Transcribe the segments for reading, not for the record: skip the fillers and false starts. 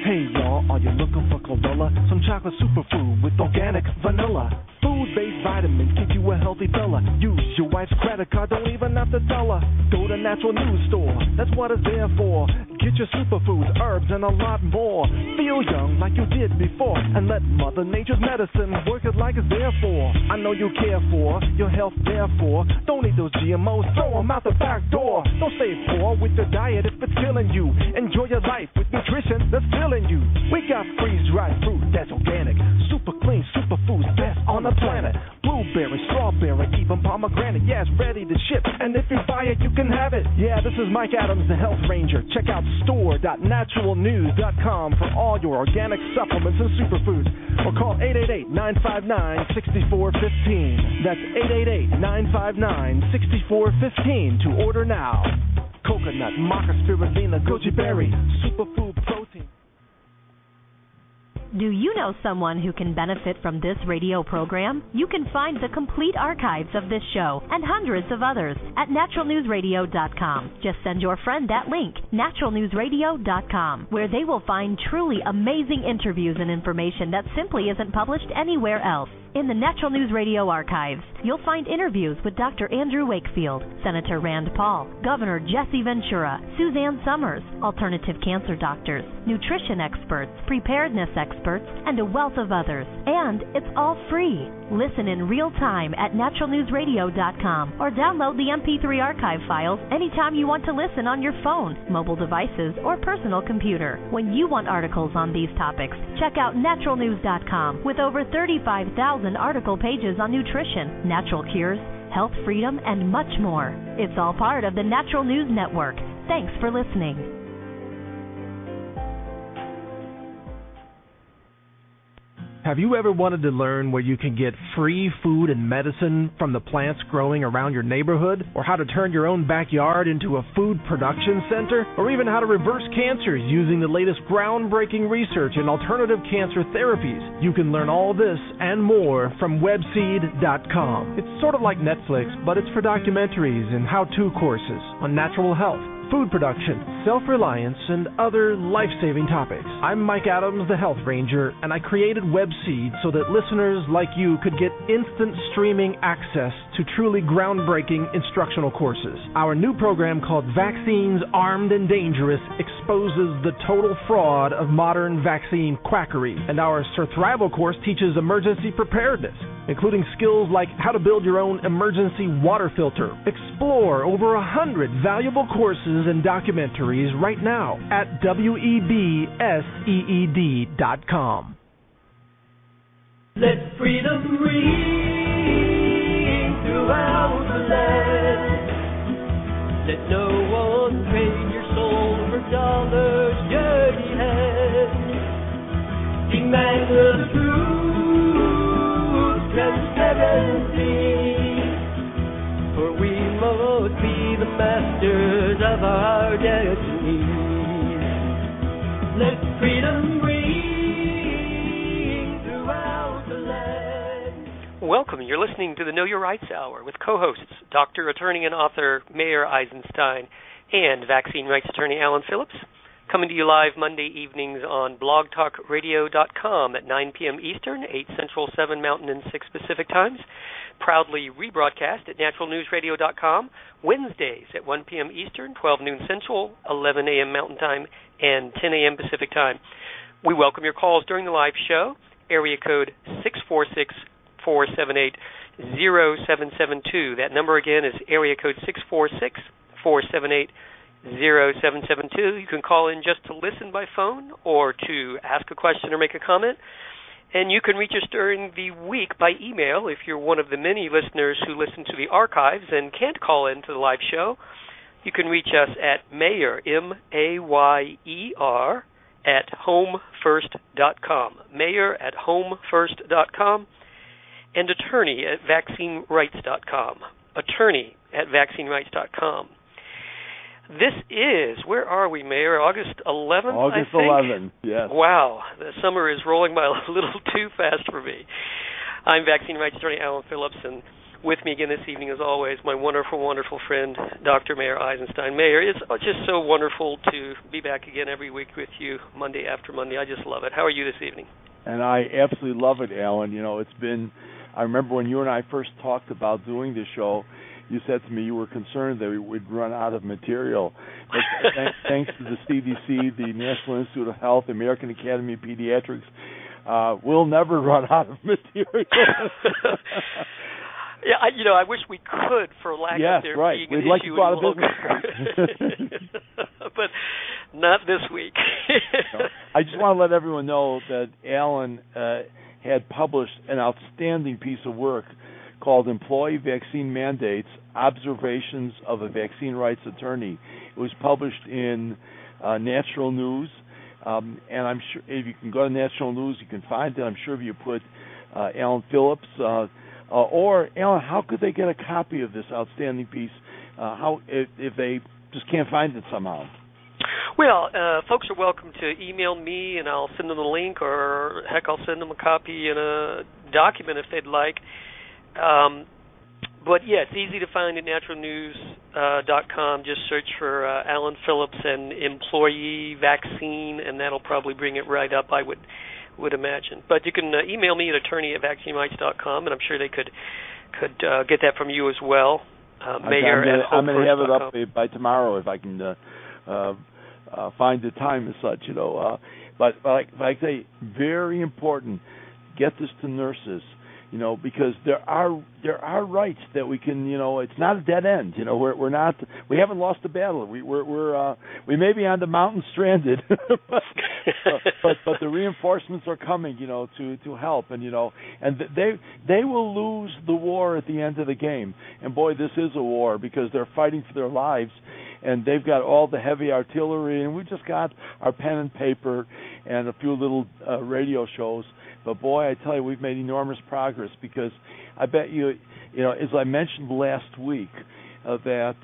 Hey y'all, are you looking for chlorella? Some chocolate superfood with organic vanilla. Food-based vitamins keep you a healthy fella. Use your wife's credit card, don't even have to tell her. Go to Natural News Store, that's what it's there for. Get your superfoods, herbs, and a lot more. Feel young like you did before, and let Mother Nature's medicine work it like it's there for. I know you care for your health, therefore. Don't eat those GMOs, throw them out the back door. Don't stay poor with your diet if it's killing you. Enjoy your life with nutrition that's filling you. We got freeze-dried fruit that's organic, super clean, superfoods, best on the planet. Blueberry, strawberry, even pomegranate. Yeah, it's ready to ship, and if you buy it, you can have it. Yeah, this is Mike Adams, the Health Ranger. Check out store.naturalnews.com for all your organic supplements and superfoods. Or call 888-959-6415. That's 888-959-6415 to order now. Coconut, maca, spirulina, goji berry, superfood protein. Do you know someone who can benefit from this radio program? You can find the complete archives of this show and hundreds of others at naturalnewsradio.com. Just send your friend that link, naturalnewsradio.com, where they will find truly amazing interviews and information that simply isn't published anywhere else. In the Natural News Radio archives, you'll find interviews with Dr. Andrew Wakefield, Senator Rand Paul, Governor Jesse Ventura, Suzanne Summers, alternative cancer doctors, nutrition experts, preparedness experts, and a wealth of others. And it's all free. Listen in real time at naturalnewsradio.com or download the MP3 archive files anytime you want to listen on your phone, mobile devices, or personal computer. When you want articles on these topics, check out naturalnews.com with over 35,000 article pages on nutrition, natural cures, health freedom, and much more. It's all part of the Natural News Network. Thanks for listening. Have you ever wanted to learn where you can get free food and medicine from the plants growing around your neighborhood? Or how to turn your own backyard into a food production center? Or even how to reverse cancer using the latest groundbreaking research in alternative cancer therapies? You can learn all this and more from webseed.com. It's sort of like Netflix, but it's for documentaries and how-to courses on natural health, food production, self-reliance, and other life-saving topics. I'm Mike Adams, the Health Ranger, and I created WebSeed so that listeners like you could get instant streaming access to truly groundbreaking instructional courses. Our new program called Vaccines Armed and Dangerous exposes the total fraud of modern vaccine quackery, and our Surthrival course teaches emergency preparedness, including skills like how to build your own emergency water filter. Explore over 100 valuable courses and documentaries right now at webseed.com. Let freedom ring throughout the land. Let no one trade your soul for dollars, dirty hands. Demand the truth, transparency, for we must be the masters of our destiny. Let freedom ring throughout the land. Welcome. You're listening to the Know Your Rights Hour with co-hosts Dr. Attorney and author Mayer Eisenstein and vaccine rights attorney Alan Phillips. Coming to you live Monday evenings on blogtalkradio.com at 9 p.m. Eastern, 8 Central, 7 Mountain, and 6 Pacific times. Proudly rebroadcast at naturalnewsradio.com Wednesdays at 1 p.m. Eastern, 12 noon Central, 11 a.m. Mountain Time, and 10 a.m. Pacific Time. We welcome your calls during the live show. Area code 646-478-0772. That number again is area code 646-478-0772. You can call in just to listen by phone or to ask a question or make a comment. And you can reach us during the week by email if you're one of the many listeners who listen to the archives and can't call in to the live show. You can reach us at Mayer, M-A-Y-E-R, at homefirst.com. Mayer at homefirst.com. And attorney at vaccinerights.com. Attorney at vaccinerights.com. This is, where are we, Mayor? August 11th, August I think? 11th, yes. Wow, the summer is rolling by a little too fast for me. I'm vaccine rights attorney Alan Phillips, and With me again this evening, as always, my wonderful, wonderful friend, Dr. Meir Eisenstein. Meir, it's just so wonderful to be back again every week with you, Monday after Monday. I just love it. How are you this evening? And I absolutely love it, Alan. You know, it's been, I remember when you and I first talked about doing this show, you said to me you were concerned that we would run out of material. But thanks to the CDC, the National Institute of Health, the American Academy of Pediatrics, we'll never run out of material. Yeah, I wish we could, for lack of there being an like issue to go out any of business. But not this week. No. I just want to let everyone know that Alan had published an outstanding piece of work called Employee Vaccine Mandates, Observations of a Vaccine Rights Attorney. It was published in Natural News, and I'm sure if you can go to Natural News, you can find it. I'm sure if you put Alan Phillips, or Alan, how could they get a copy of this outstanding piece? How if they just can't find it somehow? Well, folks are welcome to email me, and I'll send them the link, or heck, I'll send them a copy in a document if they'd like. But yeah, it's easy to find at naturalnews.com. Just search for Alan Phillips and employee vaccine, and that'll probably bring it right up, I would imagine. But you can email me at attorney@vaccinerights.com, and I'm sure they could get that from you as well. Mayor I'm going to have it up by tomorrow if I can find the time as such, you know. But like I say, very important. Get this to nurses, you know, because there are rights that we can, you know. It's not a dead end, you know. We haven't lost the battle. We may be on the mountain stranded, but the reinforcements are coming, you know, to help, and you know, and they will lose the war at the end of the game. And boy, this is a war because they're fighting for their lives. And they've got all the heavy artillery, and we just got our pen and paper and a few little radio shows. But boy, I tell you, we've made enormous progress because I bet you know, as I mentioned last week, that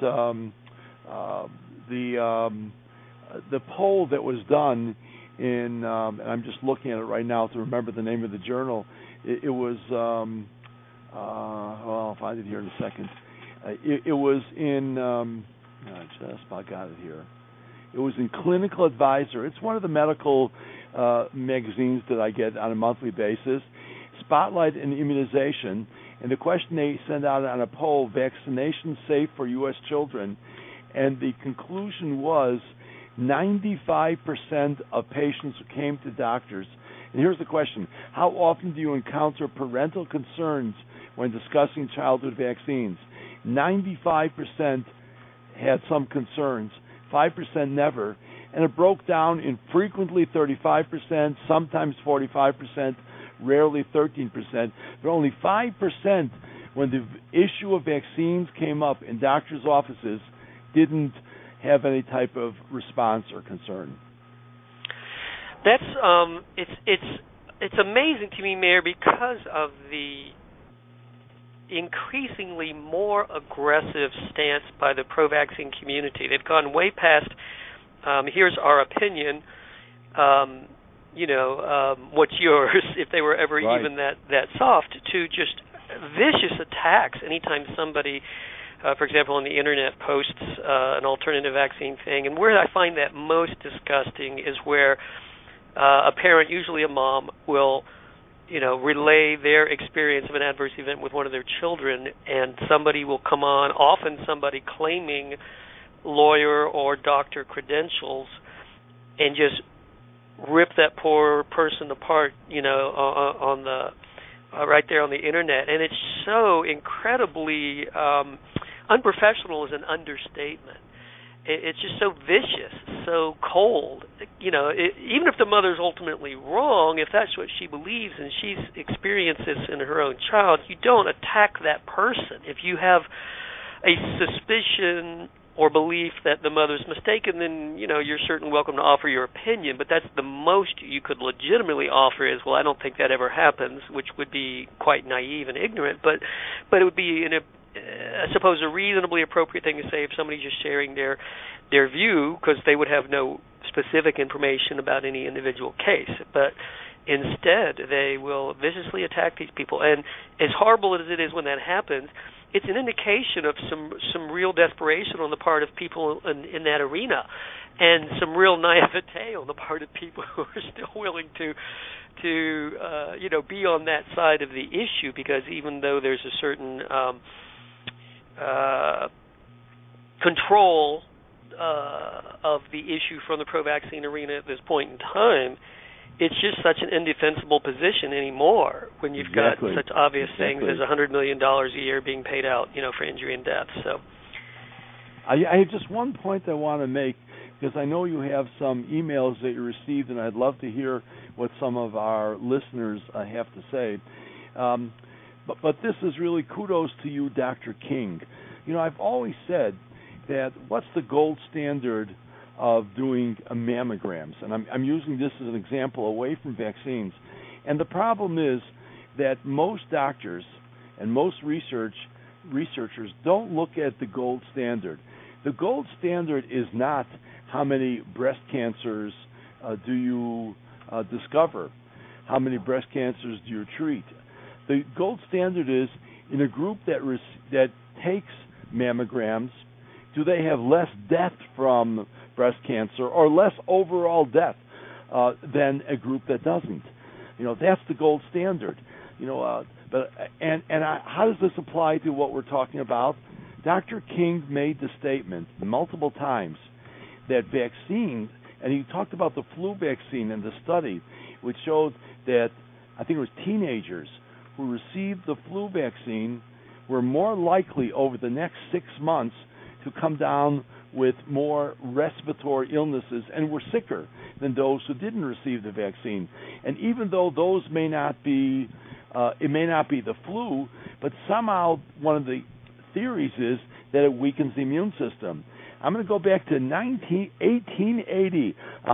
the poll that was done in, and I'm just looking at it right now to remember the name of the journal. It was, well, I'll find it here in a second. It was in. I just about got it here. It was in Clinical Advisor. It's one of the medical magazines that I get on a monthly basis. Spotlight and Immunization. And the question they send out on a poll, vaccination safe for U.S. children. And the conclusion was 95% of patients who came to doctors. And here's the question. How often do you encounter parental concerns when discussing childhood vaccines? 95% had some concerns, 5% never, and it broke down in frequently 35%, sometimes 45%, rarely 13%, but only 5% when the issue of vaccines came up in doctors' offices didn't have any type of response or concern. That's it's amazing to me, Mayor, because of the increasingly more aggressive stance by the pro-vaccine community. They've gone way past, here's our opinion, what's yours, if they were ever even that soft, to just vicious attacks anytime somebody, for example, on the Internet posts an alternative vaccine thing. And where I find that most disgusting is where a parent, usually a mom, will relay their experience of an adverse event with one of their children, and somebody will come on, often somebody claiming lawyer or doctor credentials, and just rip that poor person apart, on the right there on the Internet. And it's so incredibly unprofessional is an understatement. It's just so vicious, so cold. Even if the mother's ultimately wrong, if that's what she believes and she's experienced this in her own child, you don't attack that person. If you have a suspicion or belief that the mother's mistaken, then you're certainly welcome to offer your opinion. But that's the most you could legitimately offer is, well, I don't think that ever happens, which would be quite naive and ignorant. But it would be I suppose a reasonably appropriate thing to say if somebody's just sharing their view, because they would have no specific information about any individual case, but instead they will viciously attack these people. And as horrible as it is when that happens, it's an indication of some real desperation on the part of people in that arena, and some real naivete on the part of people who are still willing to be on that side of the issue, because even though there's a certain control of the issue from the pro-vaccine arena at this point in time, it's just such an indefensible position anymore when you've got such obvious things as $100 million a year being paid out, for injury and death. So, I have just one point I want to make, because I know you have some emails that you received, and I'd love to hear what some of our listeners have to say. But this is really kudos to you, Dr. King. I've always said that what's the gold standard of doing mammograms? And I'm using this as an example away from vaccines. And the problem is that most doctors and most researchers don't look at the gold standard. The gold standard is not how many breast cancers do you discover, how many breast cancers do you treat. The gold standard is, in a group that takes mammograms, do they have less death from breast cancer or less overall death than a group that doesn't? That's the gold standard. How does this apply to what we're talking about? Dr. King made the statement multiple times that vaccines, and he talked about the flu vaccine in the study, which showed that I think it was teenagers who received the flu vaccine were more likely over the next 6 months to come down with more respiratory illnesses and were sicker than those who didn't receive the vaccine. And even though those may not be, it may not be the flu, but somehow one of the theories is that it weakens the immune system. I'm going to go back to 1880,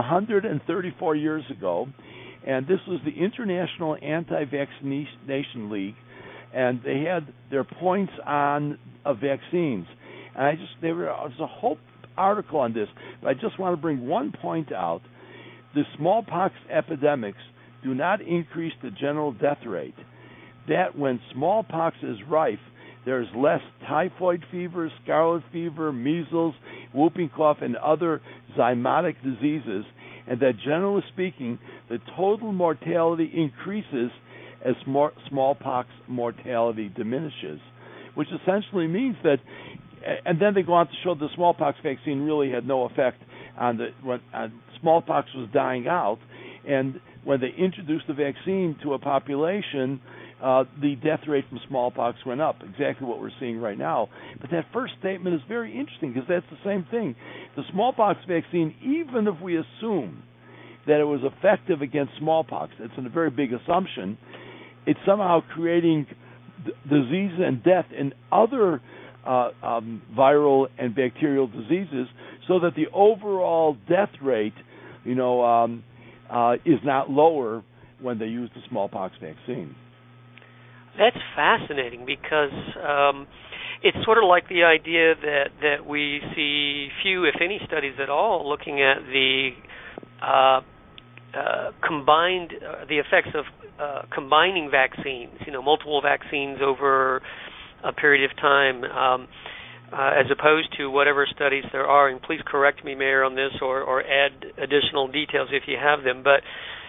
134 years ago, and this was the International Anti-Vaccination League, and they had their points on vaccines. And there was a whole article on this, but I just want to bring one point out. The smallpox epidemics do not increase the general death rate. That when smallpox is rife, there's less typhoid fever, scarlet fever, measles, whooping cough, and other zymotic diseases, and that generally speaking, the total mortality increases as smallpox mortality diminishes, which essentially means that. And then they go on to show the smallpox vaccine really had no effect on when smallpox was dying out, and when they introduced the vaccine to a population, the death rate from smallpox went up, exactly what we're seeing right now. But that first statement is very interesting, because that's the same thing. The smallpox vaccine, even if we assume that it was effective against smallpox, it's a very big assumption, it's somehow creating disease and death in other viral and bacterial diseases, so that the overall death rate, is not lower when they use the smallpox vaccine. That's fascinating, because it's sort of like the idea that we see few, if any, studies at all looking at the the effects of combining vaccines, multiple vaccines over a period of time, as opposed to whatever studies there are. And please correct me, Mayor, on this, or add additional details if you have them. But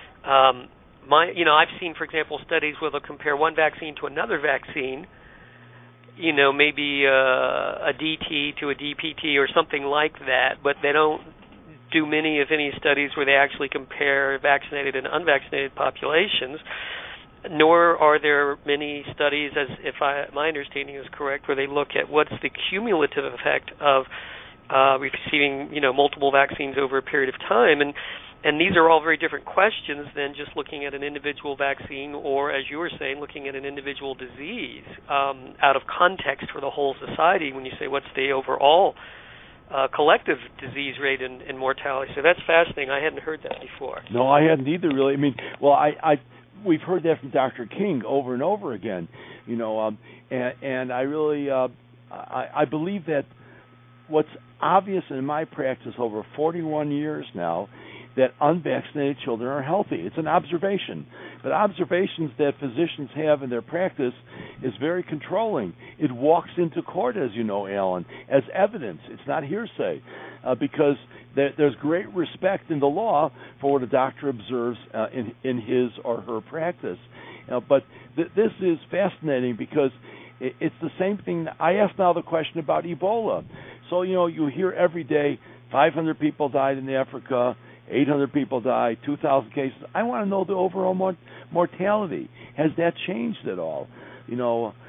I've seen, for example, studies where they'll compare one vaccine to another vaccine. Maybe a DT to a DPT or something like that, but they don't do many, if any, studies where they actually compare vaccinated and unvaccinated populations. Nor are there many studies, as my understanding is correct, where they look at what's the cumulative effect of receiving, multiple vaccines over a period of time, and these are all very different questions than just looking at an individual vaccine, or, as you were saying, looking at an individual disease out of context for the whole society. When you say what's the overall collective disease rate and mortality, so that's fascinating. I hadn't heard that before. No, I hadn't either, really. I mean, we've heard that from Dr. King over and over again, and I really I believe that what's obvious in my practice over 41 years now, that unvaccinated children are healthy. It's an observation. But observations that physicians have in their practice is very controlling. It walks into court, as you know, Alan, as evidence. It's not hearsay, because there's great respect in the law for what a doctor observes in his or her practice. But this is fascinating because it's the same thing. I ask now the question about Ebola. So, you hear every day 500 people died in Africa, 800 people died, 2,000 cases. I want to know the overall mortality. Has that changed at all? And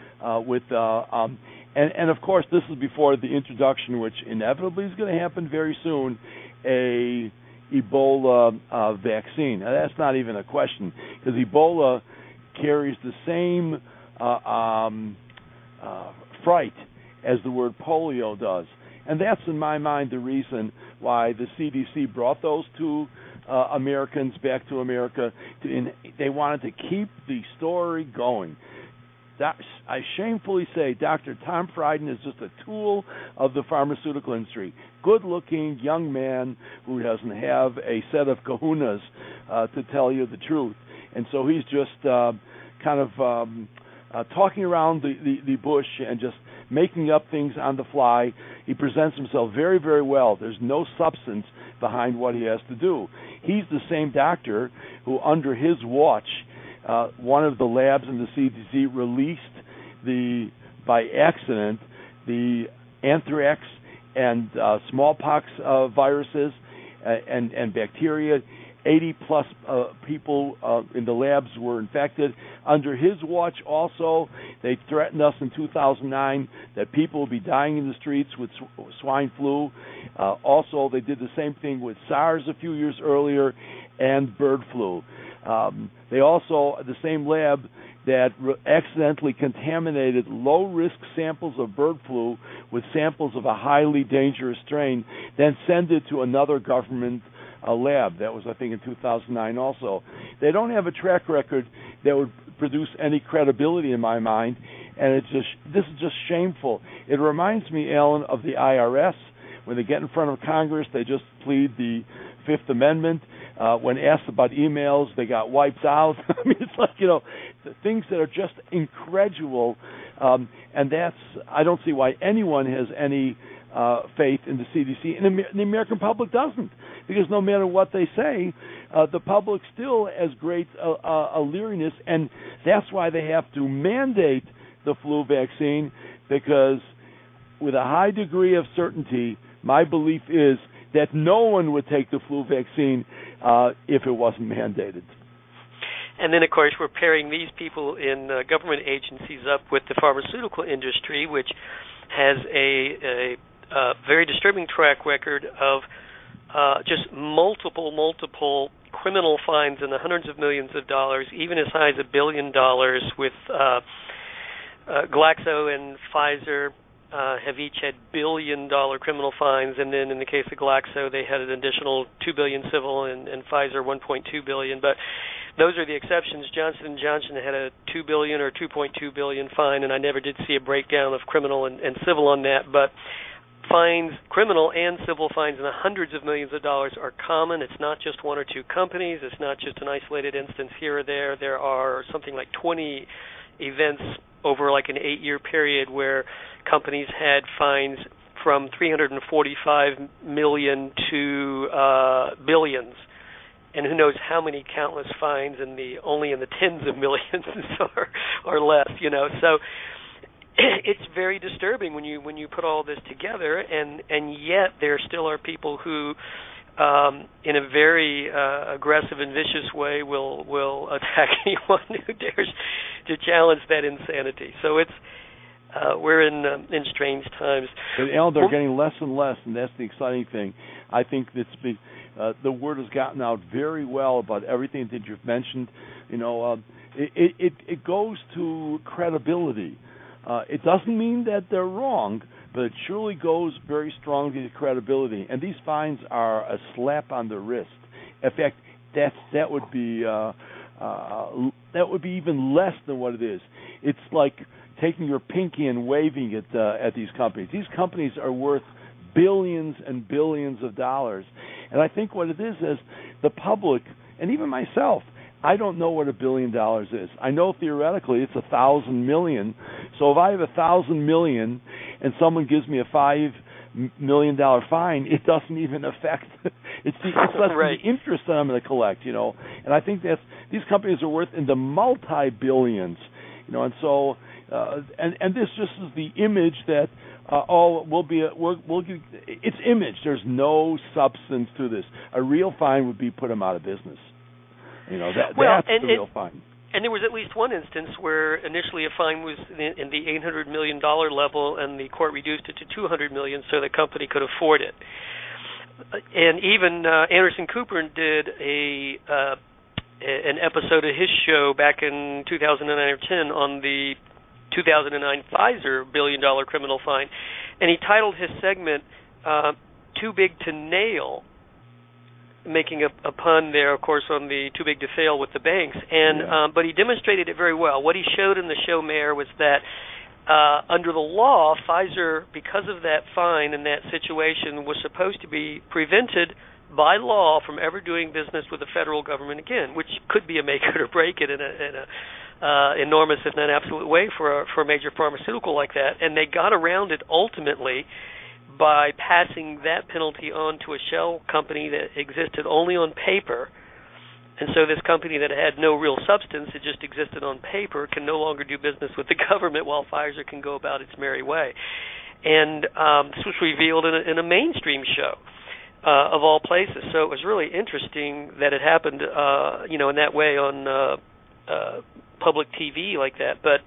of course, this is before the introduction, which inevitably is going to happen very soon, a Ebola vaccine. Now, that's not even a question, because Ebola carries the same fright as the word polio does. And that's, in my mind, the reason why the CDC brought those two Americans back to America. They wanted to keep the story going. I shamefully say Dr. Tom Frieden is just a tool of the pharmaceutical industry. Good-looking young man who doesn't have a set of kahunas to tell you the truth. And so he's just talking around the bush and just making up things on the fly. He presents himself very, very well. There's no substance behind what he has to do. He's the same doctor who, under his watch, one of the labs in the CDC released by accident, the anthrax and smallpox viruses and bacteria. 80-plus people in the labs were infected. Under his watch also, they threatened us in 2009 that people would be dying in the streets with swine flu. Also, they did the same thing with SARS a few years earlier and bird flu. They also, the same lab that accidentally contaminated low-risk samples of bird flu with samples of a highly dangerous strain, then sent it to another government lab. That was, I think, in 2009 also. They don't have a track record that would produce any credibility in my mind, and this is just shameful. It reminds me, Alan, of the IRS. When they get in front of Congress, they just plead the Fifth Amendment. When asked about emails, they got wiped out. I mean, it's like, things that are just incredible, and I don't see why anyone has any faith in the CDC, and the American public doesn't, because no matter what they say, the public still has great a leeriness, and that's why they have to mandate the flu vaccine, because with a high degree of certainty, my belief is that no one would take the flu vaccine if it wasn't mandated. And then, of course, we're pairing these people in government agencies up with the pharmaceutical industry, which has a very disturbing track record of just multiple criminal fines in the hundreds of millions of dollars, even as high as $1 billion, with Glaxo and Pfizer have each had billion-dollar criminal fines, and then in the case of Glaxo, they had an additional $2 billion civil, and Pfizer $1.2 billion. But those are the exceptions. Johnson & Johnson had a $2 billion or $2.2 billion fine, and I never did see a breakdown of criminal and civil on that. But fines, criminal and civil fines in the hundreds of millions of dollars are common. It's not just one or two companies. It's not just an isolated instance here or there. There are something like 20 events over like an 8-year period where companies had fines from $345 million to billions, and who knows how many countless fines only in the tens of millions or less. So it's very disturbing when you put all this together, and yet there still are people who, in a very aggressive and vicious way, will attack anyone who dares to challenge that insanity. So we're in strange times. But Al, they're getting less and less, and that's the exciting thing. I think the word has gotten out very well about everything that you've mentioned. It goes to credibility. It doesn't mean that they're wrong, but it surely goes very strongly to credibility. And these fines are a slap on the wrist. In fact, that would be even less than what it is. It's like taking your pinky and waving it at these companies. These companies are worth billions and billions of dollars. And I think what it is the public, and even myself, I don't know what $1 billion is. I know theoretically it's 1,000 million. So if I have 1,000 million and someone gives me a $5 million fine, it doesn't even affect. It's less right. than the interest that I'm going to collect, And I think these companies are worth in the multi-billions, And so, and this just is the image that it's image. There's no substance to this. A real fine would be put them out of business. That's the real fine. And there was at least one instance where initially a fine was in the $800 million level, and the court reduced it to $200 million so the company could afford it. And even Anderson Cooper did an episode of his show back in 2009 or 10 on the 2009 Pfizer $1 billion criminal fine, and he titled his segment "Too Big to Nail," making a pun there, of course, on the too big to fail with the banks. And but he demonstrated it very well. What he showed in the show, Mayor, was that under the law, Pfizer, because of that fine and that situation, was supposed to be prevented by law from ever doing business with the federal government again, which could be a make it or break it in a enormous, if not absolute way for a major pharmaceutical like that. And they got around it ultimately by passing that penalty on to a shell company that existed only on paper. And so this company that had no real substance, it just existed on paper, can no longer do business with the government while Pfizer can go about its merry way. And this was revealed in a mainstream show of all places. So it was really interesting that it happened, in that way on public TV like that. But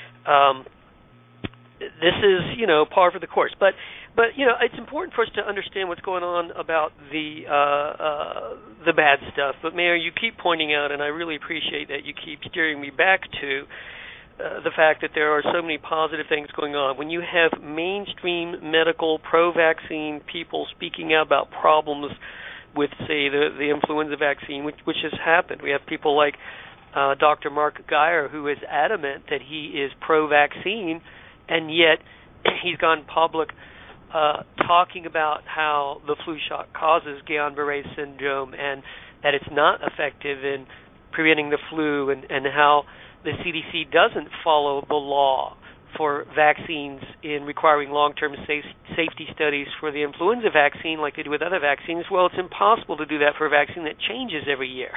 this is, par for the course. But it's important for us to understand what's going on about the bad stuff. But Mayor, you keep pointing out, and I really appreciate that you keep steering me back to the fact that there are so many positive things going on. When you have mainstream medical pro-vaccine people speaking out about problems with, say, the influenza vaccine, which has happened. We have people like Dr. Mark Geyer, who is adamant that he is pro-vaccine, and yet he's gone public talking about how the flu shot causes Guillain-Barré syndrome and that it's not effective in preventing the flu, and how the CDC doesn't follow the law for vaccines in requiring long-term safety studies for the influenza vaccine like they do with other vaccines. Well, it's impossible to do that for a vaccine that changes every year.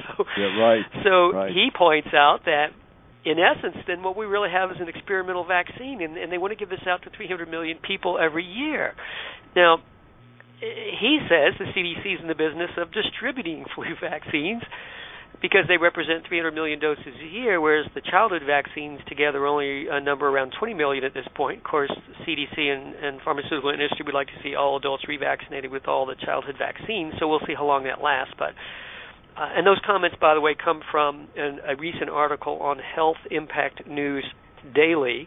He points out that in essence, then what we really have is an experimental vaccine, and they want to give this out to 300 million people every year. Now, he says the CDC is in the business of distributing flu vaccines because they represent 300 million doses a year, whereas the childhood vaccines together only number around 20 million at this point. Of course, the CDC and pharmaceutical industry would like to see all adults revaccinated with all the childhood vaccines, so we'll see how long that lasts. But and those comments, by the way, come from a recent article on Health Impact News Daily,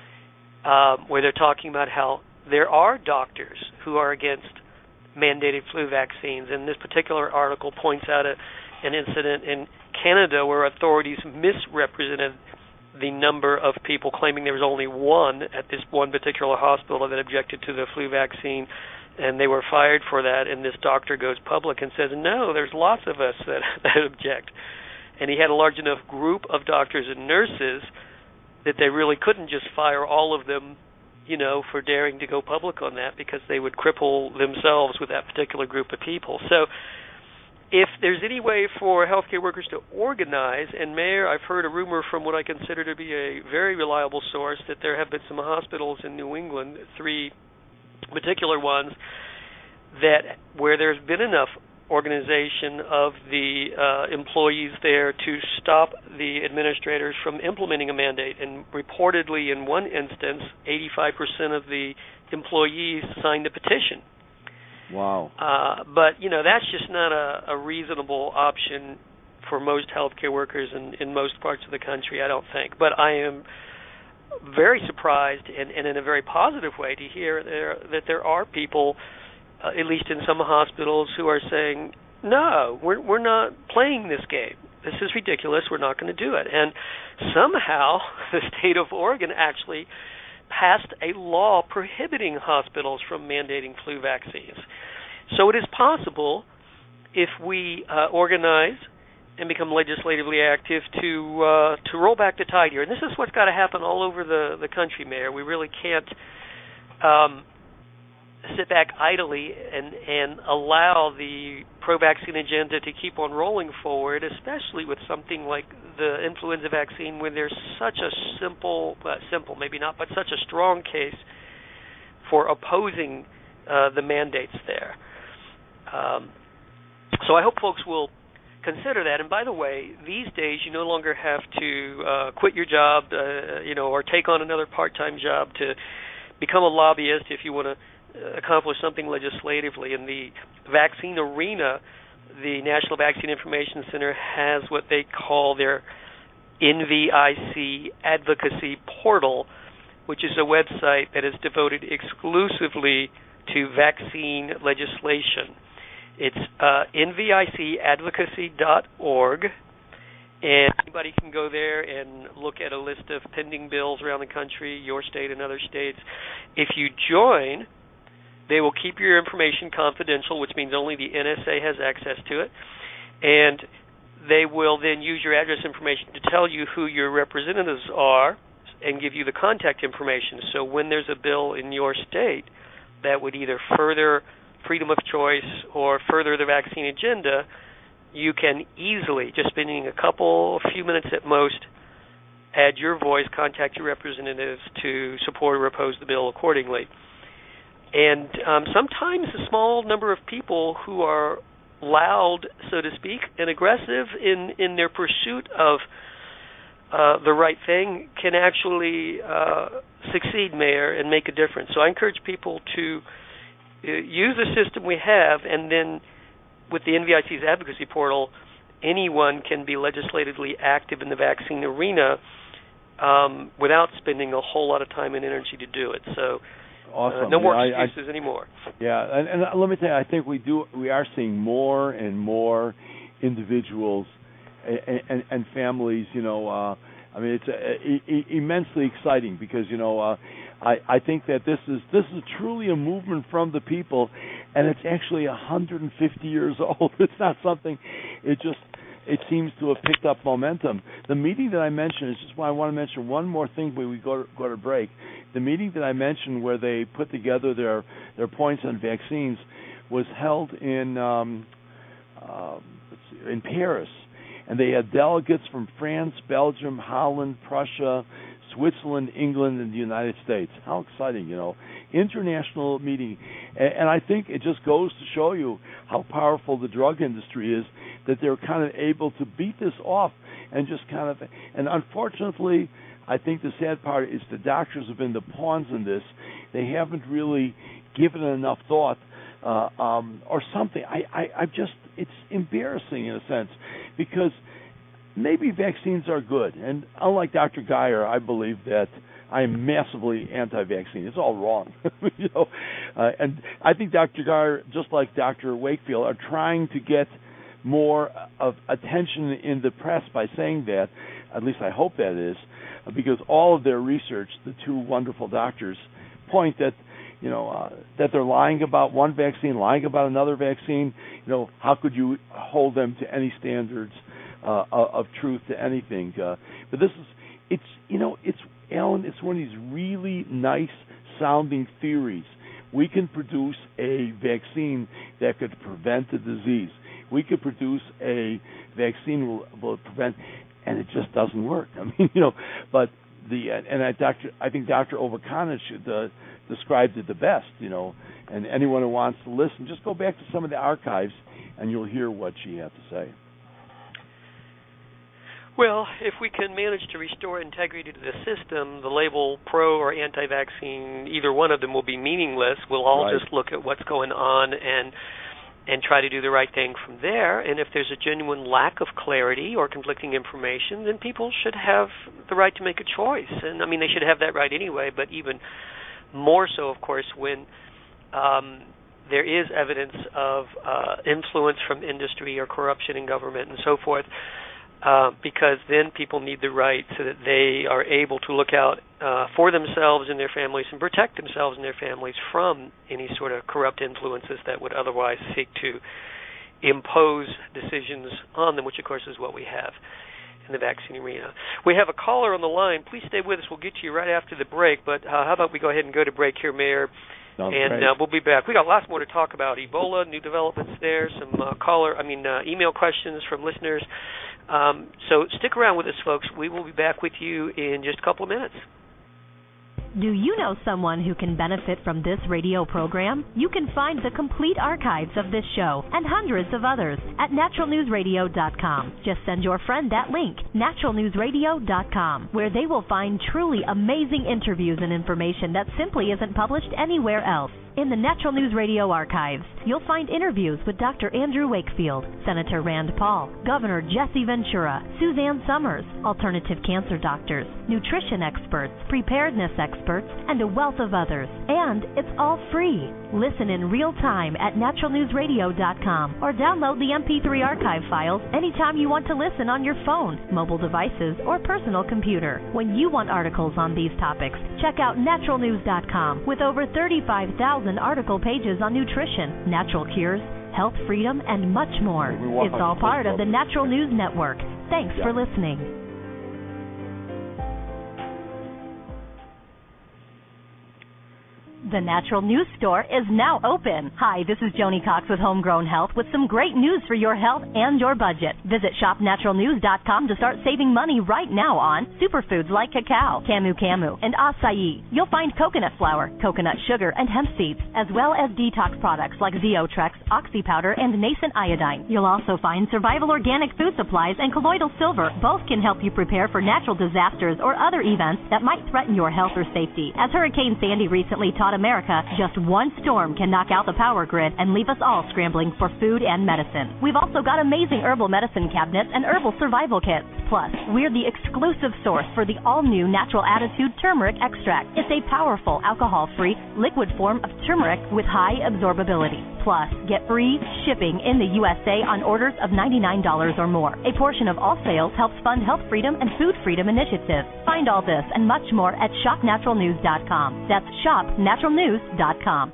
where they're talking about how there are doctors who are against mandated flu vaccines. And this particular article points out an incident in Canada where authorities misrepresented the number of people, claiming there was only one at this one particular hospital that objected to the flu vaccine, and they were fired for that. And this doctor goes public and says, no, there's lots of us that object. And he had a large enough group of doctors and nurses that they really couldn't just fire all of them, for daring to go public on that, because they would cripple themselves with that particular group of people. So if there's any way for healthcare workers to organize, and Mayor, I've heard a rumor from what I consider to be a very reliable source that there have been some hospitals in New England, 3 particular ones, that where there's been enough organization of the employees there to stop the administrators from implementing a mandate. And reportedly, in one instance, 85% of the employees signed a petition. Wow. But, that's just not a reasonable option for most healthcare workers in most parts of the country, I don't think. But I am very surprised, and in a very positive way, to hear that there are people, at least in some hospitals, who are saying, no, we're not playing this game. This is ridiculous. We're not going to do it. And somehow the state of Oregon actually passed a law prohibiting hospitals from mandating flu vaccines. So it is possible, if we organize and become legislatively active, to roll back the tide here. And this is what's got to happen all over the country, Mayor. We really can't sit back idly and allow the pro-vaccine agenda to keep on rolling forward, especially with something like the influenza vaccine, when there's such a simple, maybe not, but such a strong case for opposing the mandates there. So I hope folks will consider that. And by the way, these days you no longer have to quit your job, or take on another part-time job to become a lobbyist if you want to accomplish something legislatively. In the vaccine arena, the National Vaccine Information Center has what they call their NVIC advocacy portal, which is a website that is devoted exclusively to vaccine legislation. It's nvicadvocacy.org, and anybody can go there and look at a list of pending bills around the country, your state and other states. If you join, they will keep your information confidential, which means only the NSA has access to it, and they will then use your address information to tell you who your representatives are and give you the contact information. So when there's a bill in your state that would either further freedom of choice or further the vaccine agenda, you can easily, just spending a few minutes at most, add your voice, contact your representatives to support or oppose the bill accordingly. And sometimes a small number of people who are loud, so to speak, and aggressive in their pursuit of the right thing can actually succeed, Mayor, and make a difference. So I encourage people to use the system we have, and then with the NVIC's advocacy portal, anyone can be legislatively active in the vaccine arena without spending a whole lot of time and energy to do it. So awesome. No more excuses anymore. Yeah, and let me tell you, I think we are seeing more and more individuals and families. It's immensely exciting because I think that this is truly a movement from the people, and it's actually 150 years old. It's not something. It seems to have picked up momentum. The meeting that I mentioned is just why I want to mention one more thing before we go to break. The meeting that I mentioned where they put together their points on vaccines was held in Paris, and they had delegates from France, Belgium, Holland, Prussia, Switzerland, England, and the United States. How exciting, international meeting. And I think it just goes to show you how powerful the drug industry is, that they're kind of able to beat this off and just and unfortunately, I think the sad part is the doctors have been the pawns in this. They haven't really given it enough thought or something. It's embarrassing in a sense, because maybe vaccines are good, and unlike Dr. Geyer, I believe that I am massively anti-vaccine. It's all wrong, and I think Dr. Geyer, just like Dr. Wakefield, are trying to get more of attention in the press by saying that. At least I hope that is, because all of their research, the two wonderful doctors, point that that they're lying about one vaccine, lying about another vaccine. How could you hold them to any standards of truth to anything? But this is, Alan, it's one of these really nice sounding theories. We can produce a vaccine that could prevent the disease. We could produce a vaccine will prevent, and it just doesn't work. But I think Dr. Overkanish described it the best. And anyone who wants to listen, just go back to some of the archives, and you'll hear what she had to say. Well, if we can manage to restore integrity to the system, the label pro or anti-vaccine, either one of them will be meaningless. We'll all just look at what's going on and try to do the right thing from there. And if there's a genuine lack of clarity or conflicting information, then people should have the right to make a choice. And, they should have that right anyway, but even more so, of course, when there is evidence of influence from industry or corruption in government and so forth. because then people need the right so that they are able to look out for themselves and their families and protect themselves and their families from any sort of corrupt influences that would otherwise seek to impose decisions on them, which, of course, is what we have in the vaccine arena. We have a caller on the line. Please stay with us. We'll get to you right after the break, but how about we go ahead and go to break here, Mayor, and we'll be back. We got lots more to talk about. Ebola, new developments there, some email questions from listeners. So stick around with us, folks. We will be back with you in just a couple of minutes. Do you know someone who can benefit from this radio program? You can find the complete archives of this show and hundreds of others at naturalnewsradio.com. Just send your friend that link, naturalnewsradio.com, where they will find truly amazing interviews and information that simply isn't published anywhere else. In the Natural News Radio archives, you'll find interviews with Dr. Andrew Wakefield, Senator Rand Paul, Governor Jesse Ventura, Suzanne Summers, alternative cancer doctors, nutrition experts, preparedness experts, and a wealth of others. And it's all free. Listen in real time at naturalnewsradio.com or download the MP3 archive files anytime you want to listen on your phone, mobile devices, or personal computer. When you want articles on these topics, check out naturalnews.com with over 35,000 article pages on nutrition, natural cures, health freedom, and much more. It's all part of the Natural News Network. Thanks for listening. The Natural News Store is now open. Hi, this is Joni Cox with Homegrown Health with some great news for your health and your budget. Visit shopnaturalnews.com to start saving money right now on superfoods like cacao, camu camu, and acai. You'll find coconut flour, coconut sugar, and hemp seeds, as well as detox products like Zeotrex, Oxy powder, and nascent iodine. You'll also find survival organic food supplies and colloidal silver. Both can help you prepare for natural disasters or other events that might threaten your health or safety. As Hurricane Sandy recently taught America, just one storm can knock out the power grid and leave us all scrambling for food and medicine. We've also got amazing herbal medicine cabinets and herbal survival kits. Plus, we're the exclusive source for the all-new Natural Attitude Turmeric Extract. It's a powerful, alcohol-free, liquid form of turmeric with high absorbability. Plus, get free shipping in the USA on orders of $99 or more. A portion of all sales helps fund health freedom and food freedom initiatives. Find all this and much more at shopnaturalnews.com. That's shopnaturalnews.com.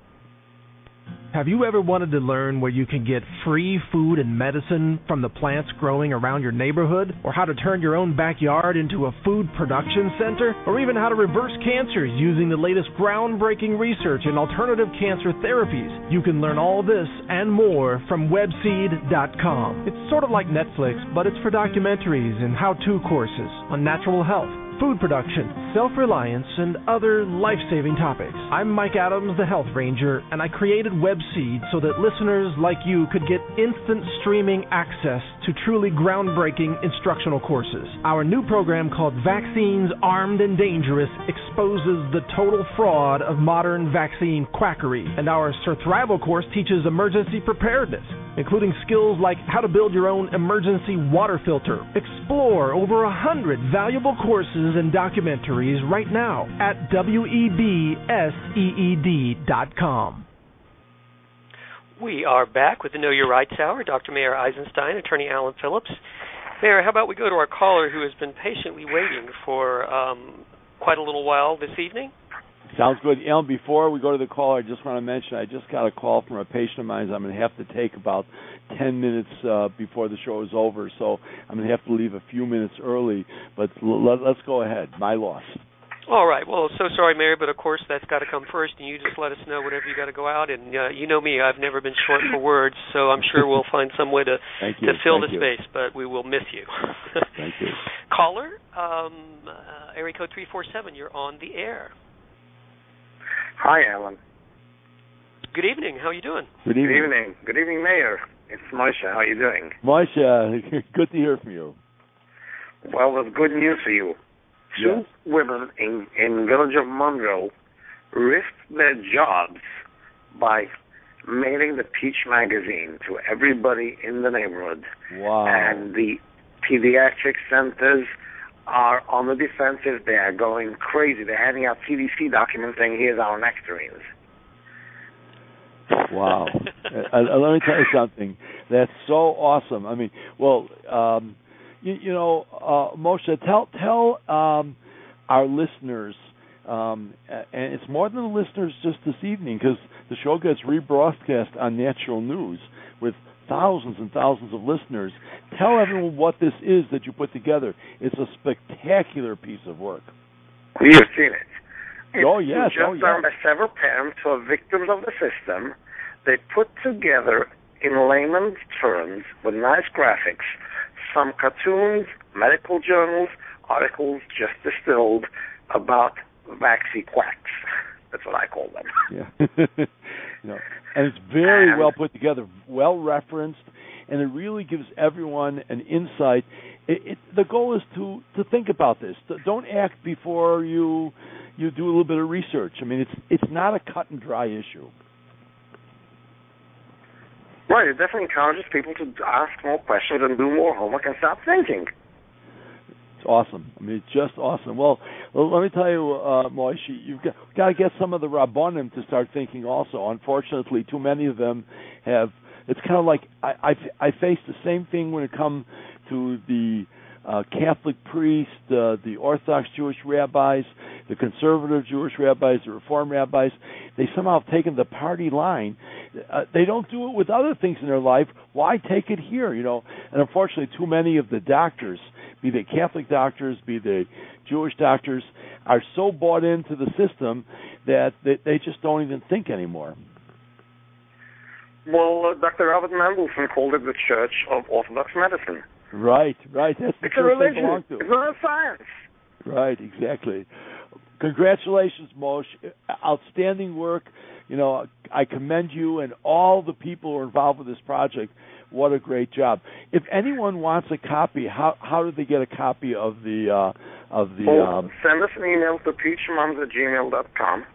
Have you ever wanted to learn where you can get free food and medicine from the plants growing around your neighborhood? Or how to turn your own backyard into a food production center? Or even how to reverse cancers using the latest groundbreaking research in alternative cancer therapies? You can learn all this and more from webseed.com. It's sort of like Netflix, but it's for documentaries and how-to courses on natural health, food production, self-reliance, and other life-saving topics. I'm Mike Adams, the Health Ranger, and I created WebSeed so that listeners like you could get instant streaming access to truly groundbreaking instructional courses. Our new program called Vaccines Armed and Dangerous exposes the total fraud of modern vaccine quackery, and our survival course teaches emergency preparedness, including skills like how to build your own emergency water filter. Explore over 100 valuable courses and documentaries right now at webseed.com. We are back with the Know Your Rights Hour. Dr. Mayor Eisenstein, Attorney Alan Phillips. Mayor, how about we go to our caller who has been patiently waiting for quite a little while this evening? Sounds good. Alan, before we go to the caller, I just want to mention I just got a call from a patient of mine. I'm going to have to take about 10 minutes before the show is over, so I'm going to have to leave a few minutes early. But let's go ahead. My loss. All right. Well, so sorry, Mary, but of course that's got to come first, and you just let us know whenever you got to go out. And you know me, I've never been short for words, so I'm sure we'll find some way to fill the space, but we will miss you. Thank you. Caller, area code 347, you're on the air. Hi, Alan. Good evening. How are you doing? Good evening. Good evening. Good evening, Mayor. It's Moshe. How are you doing? Moshe, good to hear from you. Well, there's good news for you. Yes. 2 women in village of Monroe risked their jobs by mailing the Peach magazine to everybody in the neighborhood. Wow. And the pediatric centers are on the defensive. They are going crazy. They're handing out CDC documents saying, here's our nectarines. Wow. Let me tell you something. That's so awesome. I mean, well, Moshe, tell our listeners, and it's more than the listeners just this evening, because the show gets rebroadcast on Natural News with thousands and thousands of listeners. Tell everyone what this is that you put together. It's a spectacular piece of work. You've seen it. It's yes. Just done by several parents who are victims of the system. They put together, in layman's terms, with nice graphics, some cartoons, medical journals, articles just distilled about vaccine quacks. That's what I call them. Yeah. And it's very well put together, well referenced, and it really gives everyone an insight. The goal is to think about this. Don't act before you do a little bit of research. I mean, it's not a cut and dry issue. Right. It definitely encourages people to ask more questions and do more homework and start thinking. It's awesome. I mean, it's just awesome. Well, let me tell you, Moshe, you've got to get some of the Rabbanim to start thinking also. Unfortunately, too many of them have. It's kind of like I face the same thing when it comes to the Catholic priests, the Orthodox Jewish rabbis, the conservative Jewish rabbis, the Reform rabbis. They somehow have taken the party line. They don't do it with other things in their life. Why take it here? And unfortunately, too many of the doctors, be they Catholic doctors, be they Jewish doctors, are so bought into the system that they just don't even think anymore. Well, Dr. Robert Mendelsohn called it the Church of Orthodox Medicine. Right. That's the it's church a religion. they belong to. It's not a science. Right, exactly. Congratulations, Moshe. Outstanding work. I commend you and all the people who are involved with this project. What a great job! If anyone wants a copy, how do they get a copy of the send us an email to peachmoms@gmail.com.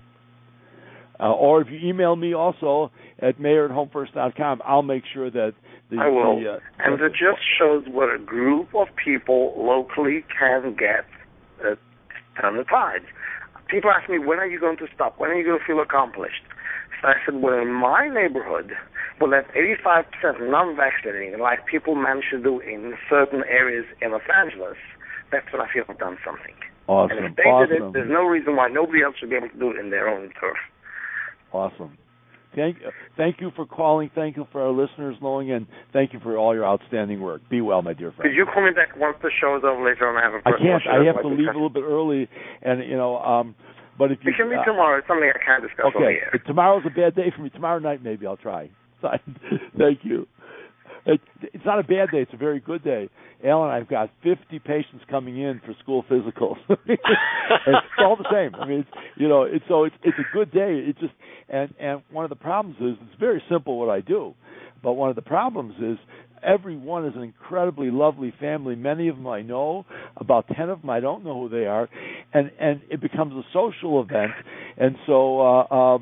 Or if you email me also at mayor@homefirst.com, I'll make sure that I will. And it just shows what a group of people locally can get on the tide. People ask me, when are you going to stop? When are you going to feel accomplished? So I said, well, in my neighborhood, that's 85% non-vaccinating, like people manage to do in certain areas in Los Angeles, that's when I feel I've done something. Awesome. And if they did it, there's no reason why nobody else should be able to do it in their own turf. Awesome. Thank you for calling. Thank you for our listeners knowing, and thank you for all your outstanding work. Be well, my dear friend. Could you call me back once the show is over later on? I can't. I have to leave a little bit early, and but if you can be tomorrow, it's something I can't discuss over here. If tomorrow's a bad day for me. Tomorrow night, maybe I'll try. Thank you. It's not a bad day. It's a very good day. Alan, I've got 50 patients coming in for school physicals. It's all the same. I mean, it's a good day. It's just and one of the problems is it's very simple what I do, but one of the problems is everyone is an incredibly lovely family. Many of them I know. About 10 of them I don't know who they are, and it becomes a social event. And so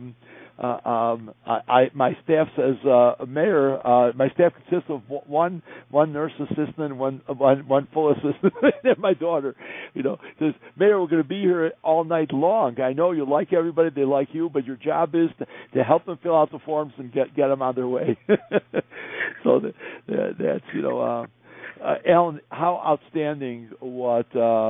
my staff says, Mayor, my staff consists of one nurse assistant and one full assistant, and my daughter, says, Mayor, we're going to be here all night long. I know you like everybody, they like you, but your job is to help them fill out the forms and get them on their way. So that's Alan, how outstanding what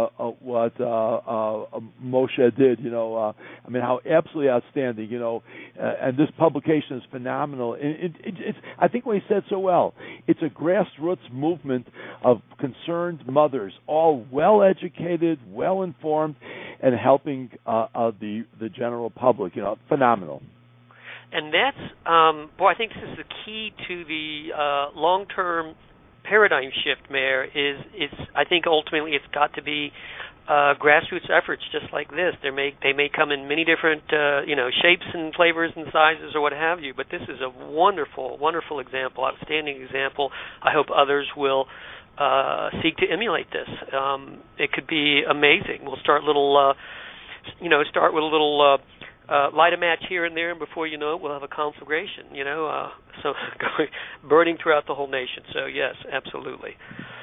Moshe did. I mean, how absolutely outstanding. And this publication is phenomenal. It's I think what he said so well. It's a grassroots movement of concerned mothers, all well educated, well informed, and helping the general public. Phenomenal. And that's I think this is the key to the long-term paradigm shift, Mayor. I think ultimately it's got to be grassroots efforts just like this. They may come in many different shapes and flavors and sizes or what have you, but this is a wonderful, wonderful example, outstanding example. I hope others will seek to emulate this. It could be amazing. We'll start with a little light a match here and there, and before you know it, we'll have a conflagration, so burning throughout the whole nation. So, yes, absolutely.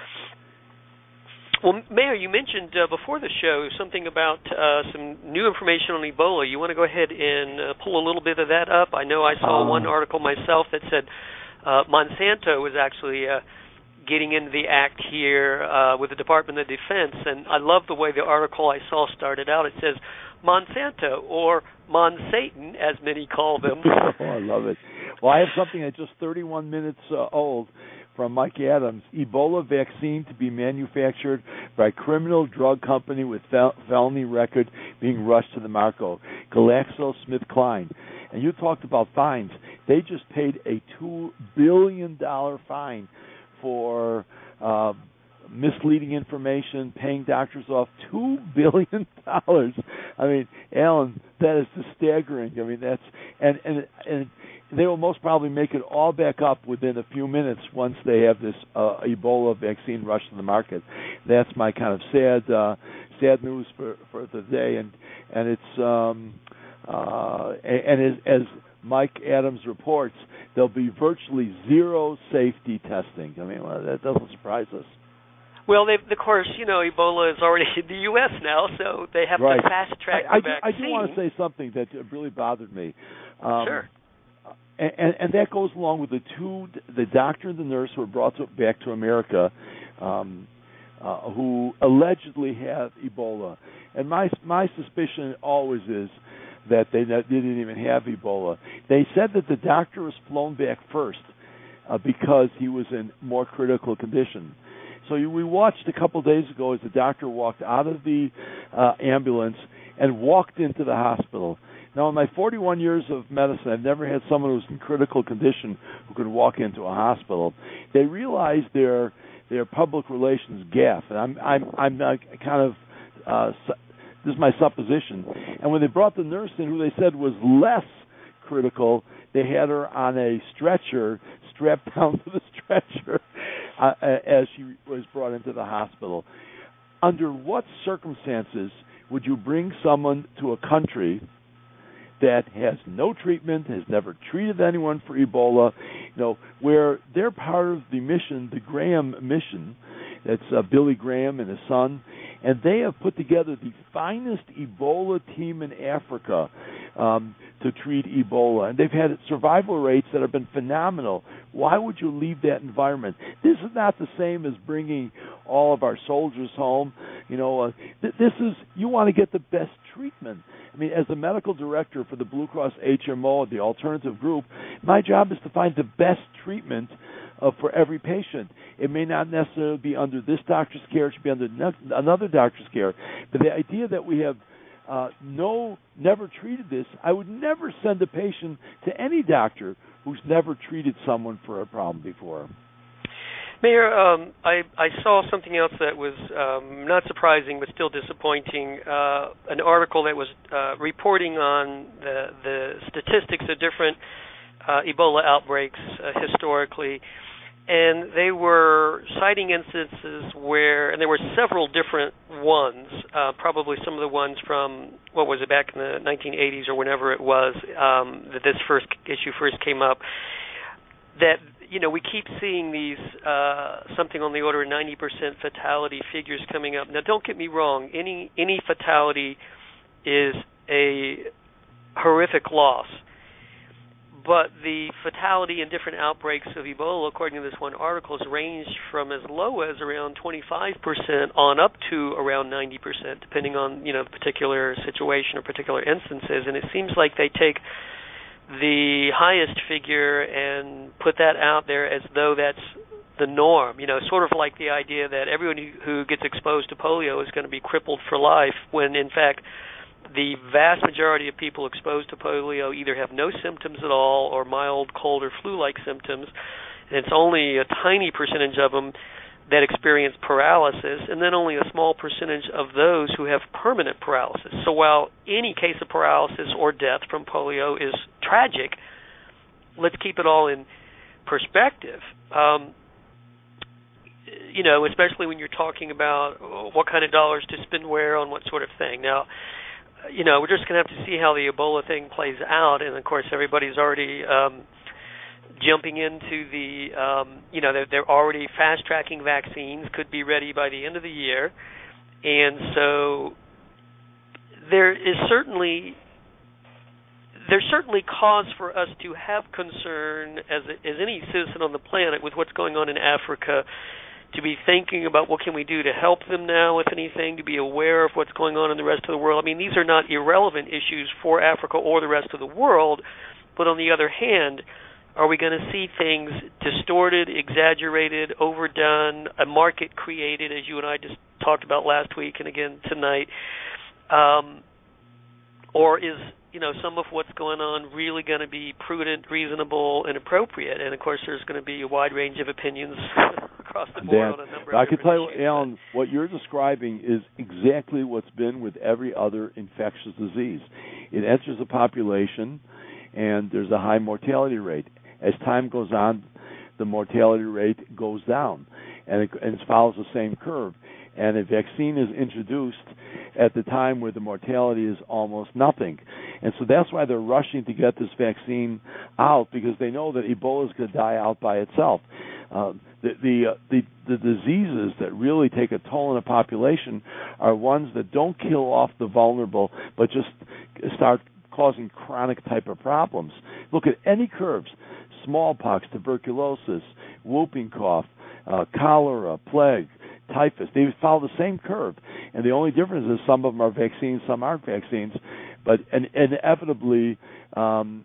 Well, Mayor, you mentioned before the show something about some new information on Ebola. You want to go ahead and pull a little bit of that up? I know I saw one article myself that said Monsanto was actually getting into the act here with the Department of Defense. And I love the way the article I saw started out. It says Monsanto, or Monsatan, as many call them. Oh, I love it. Well, I have something that's just 31 minutes old from Mike Adams. Ebola vaccine to be manufactured by criminal drug company with felony record being rushed to the market. GlaxoSmithKline. And you talked about fines. They just paid a $2 billion fine for misleading information, paying doctors off $2 billion. I mean, Alan, that is just staggering. I mean, that's and they will most probably make it all back up within a few minutes once they have this Ebola vaccine rush to the market. That's my kind of sad news for the day, and it's as Mike Adams reports, there'll be virtually zero safety testing. I mean, well, that doesn't surprise us. Well, of course, Ebola is already in the U.S. now, so they have to fast-track the vaccine. I do want to say something that really bothered me. Sure. And that goes along with the doctor and the nurse who were brought back to America, who allegedly have Ebola. And my suspicion always is that they didn't even have Ebola. They said that the doctor was flown back first because he was in more critical condition. So we watched a couple days ago as the doctor walked out of the ambulance and walked into the hospital. Now, in my 41 years of medicine, I've never had someone who's in critical condition who could walk into a hospital. They realized their public relations gaffe, and I'm kind of this is my supposition. And when they brought the nurse in, who they said was less critical, they had her on a stretcher, strapped down to the stretcher as she was brought into the hospital. Under what circumstances would you bring someone to a country that has no treatment, has never treated anyone for Ebola, where they're part of the mission, the Graham mission? That's Billy Graham and his son, and they have put together the finest Ebola team in Africa to treat Ebola, and they've had survival rates that have been phenomenal. Why would you leave that environment? This is not the same as bringing all of our soldiers home. This is, you want to get the best treatment. I mean, as the medical director for the Blue Cross HMO, the alternative group, my job is to find the best treatment for every patient. It may not necessarily be under this doctor's care, it should be under another doctor's care. But the idea that we have never treated this, I would never send a patient to any doctor who's never treated someone for a problem before. Mayor, I saw something else that was not surprising but still disappointing, an article that was reporting on the statistics of different Ebola outbreaks historically, and they were citing instances where, and there were several different ones, probably some of the ones from, what was it, back in the 1980s or whenever it was that this issue first came up, that, we keep seeing these, something on the order of 90% fatality figures coming up. Now, don't get me wrong, any fatality is a horrific loss. But the fatality in different outbreaks of Ebola, according to this one article, has ranged from as low as around 25% on up to around 90%, depending on the particular situation or particular instances. And it seems like they take the highest figure and put that out there as though that's the norm. Sort of like the idea that everyone who gets exposed to polio is going to be crippled for life, when in fact the vast majority of people exposed to polio either have no symptoms at all or mild cold or flu-like symptoms, and it's only a tiny percentage of them that experience paralysis, and then only a small percentage of those who have permanent paralysis. So while any case of paralysis or death from polio is tragic, let's keep it all in perspective. Especially when you're talking about what kind of dollars to spend where on what sort of thing. Now, we're just going to have to see how the Ebola thing plays out, and of course everybody's already jumping into the, they're already fast-tracking vaccines, could be ready by the end of the year, and so there is certainly there's certainly cause for us to have concern as any citizen on the planet with what's going on in Africa, to be thinking about what can we do to help them now, if anything, to be aware of what's going on in the rest of the world. I mean, these are not irrelevant issues for Africa or the rest of the world, but on the other hand, are we going to see things distorted, exaggerated, overdone, a market created, as you and I just talked about last week and again tonight, or is some of what's going on really going to be prudent, reasonable, and appropriate? And of course, there's going to be a wide range of opinions across the board on a number of I can tell you, issues. Alan, what you're describing is exactly what's been with every other infectious disease. It enters the population, and there's a high mortality rate. As time goes on, the mortality rate goes down, and it follows the same curve. And a vaccine is introduced at the time where the mortality is almost nothing. And so that's why they're rushing to get this vaccine out, because they know that Ebola is going to die out by itself. The diseases that really take a toll on a population are ones that don't kill off the vulnerable, but just start causing chronic type of problems. Look at any curves: smallpox, tuberculosis, whooping cough, cholera, plague, typhus. They follow the same curve, and the only difference is some of them are vaccines, some aren't vaccines, but inevitably it's going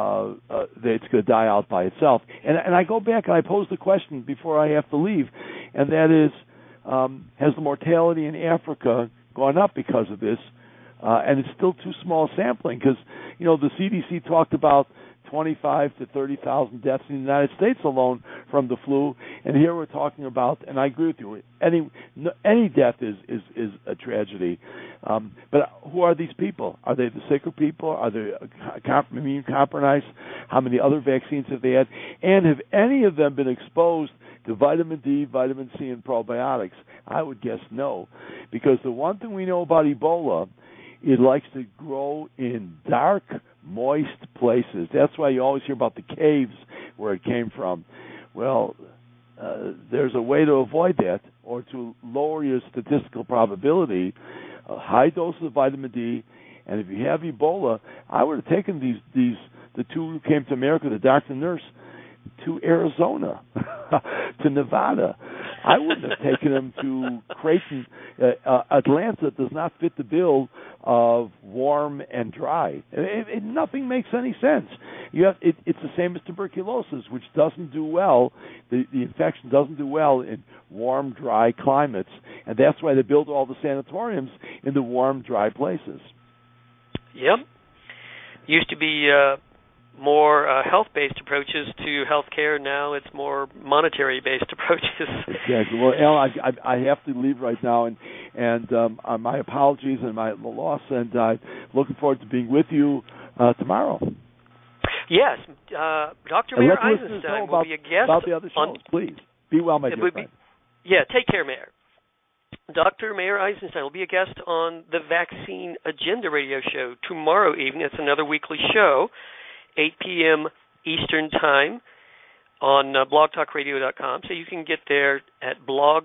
to die out by itself. And I go back and I pose the question before I have to leave, and that is, has the mortality in Africa gone up because of this? And it's still too small sampling, because the CDC talked about 25 to 30,000 deaths in the United States alone from the flu, and here we're talking about, and I agree with you, any death is a tragedy. But who are these people? Are they the sicker people? Are they immune compromised? How many other vaccines have they had? And have any of them been exposed to vitamin D, vitamin C, and probiotics? I would guess no, because the one thing we know about Ebola, it likes to grow in dark, moist places. That's why you always hear about the caves where it came from. Well, there's a way to avoid that, or to lower your statistical probability. A high dose of vitamin D, and if you have Ebola, I would have taken the two who came to America, the doctor and nurse, to Arizona, to Nevada. I wouldn't have taken them to Creighton. Atlanta does not fit the bill of warm and dry. Nothing makes any sense. It's the same as tuberculosis, which doesn't do well. The infection doesn't do well in warm, dry climates, and that's why they build all the sanatoriums in the warm, dry places. Yep. Used to be more health-based approaches to healthcare. Now it's more monetary-based approaches. Exactly. Well, Al, I have to leave right now, and my apologies and my loss, and I'm looking forward to being with you tomorrow. Yes, Dr. Mayer Eisenstein will be a guest about the other shows. Please be well, my dear friend. Yeah, take care, Mayor. Dr. Mayer Eisenstein will be a guest on the Vaccine Agenda radio show tomorrow evening. It's another weekly show, 8 p.m. Eastern Time on blogtalkradio.com. So you can get there at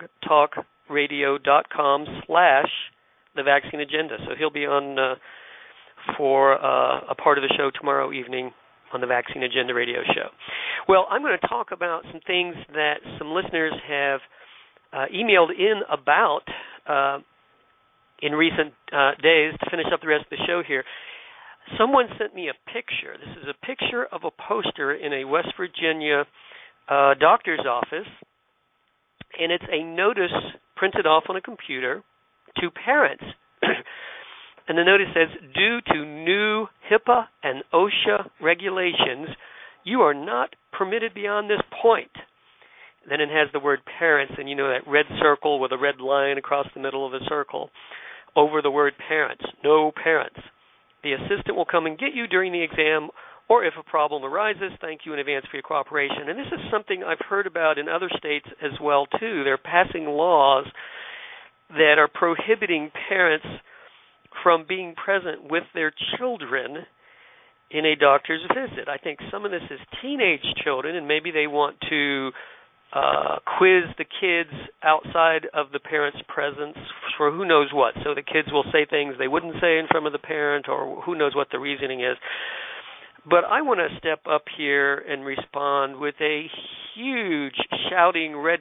blogtalkradio.com/the Vaccine Agenda. So he'll be on for a part of the show tomorrow evening on the Vaccine Agenda radio show. Well, I'm going to talk about some things that some listeners have emailed in about in recent days to finish up the rest of the show here. Someone sent me a picture. This is a picture of a poster in a West Virginia doctor's office, and it's a notice printed off on a computer to parents. And the notice says, due to new HIPAA and OSHA regulations, you are not permitted beyond this point. Then it has the word parents, and that red circle with a red line across the middle of the circle over the word parents. No parents. The assistant will come and get you during the exam, or if a problem arises, thank you in advance for your cooperation. And this is something I've heard about in other states as well, too. They're passing laws that are prohibiting parents from being present with their children in a doctor's visit. I think some of this is teenage children, and maybe they want to quiz the kids outside of the parent's presence for who knows what. So the kids will say things they wouldn't say in front of the parent, or who knows what the reasoning is. But I want to step up here and respond with a huge shouting red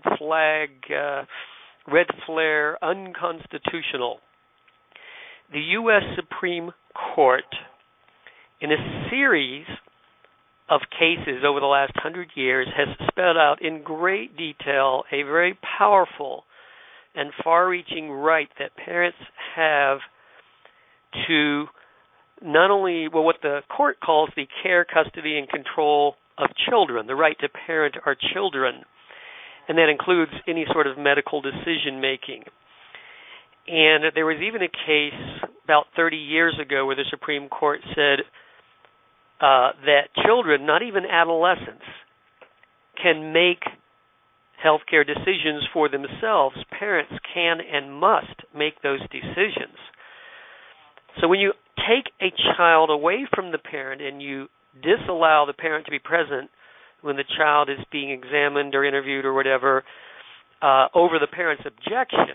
flare, unconstitutional. The U.S. Supreme Court, in a series of cases over the last 100 years, has spelled out in great detail a very powerful and far-reaching right that parents have to not only, what the court calls the care, custody, and control of children, the right to parent our children, and that includes any sort of medical decision-making. And there was even a case about 30 years ago where the Supreme Court said that children, not even adolescents, can make healthcare decisions for themselves. Parents can and must make those decisions. So when you take a child away from the parent and you disallow the parent to be present when the child is being examined or interviewed or whatever over the parent's objection,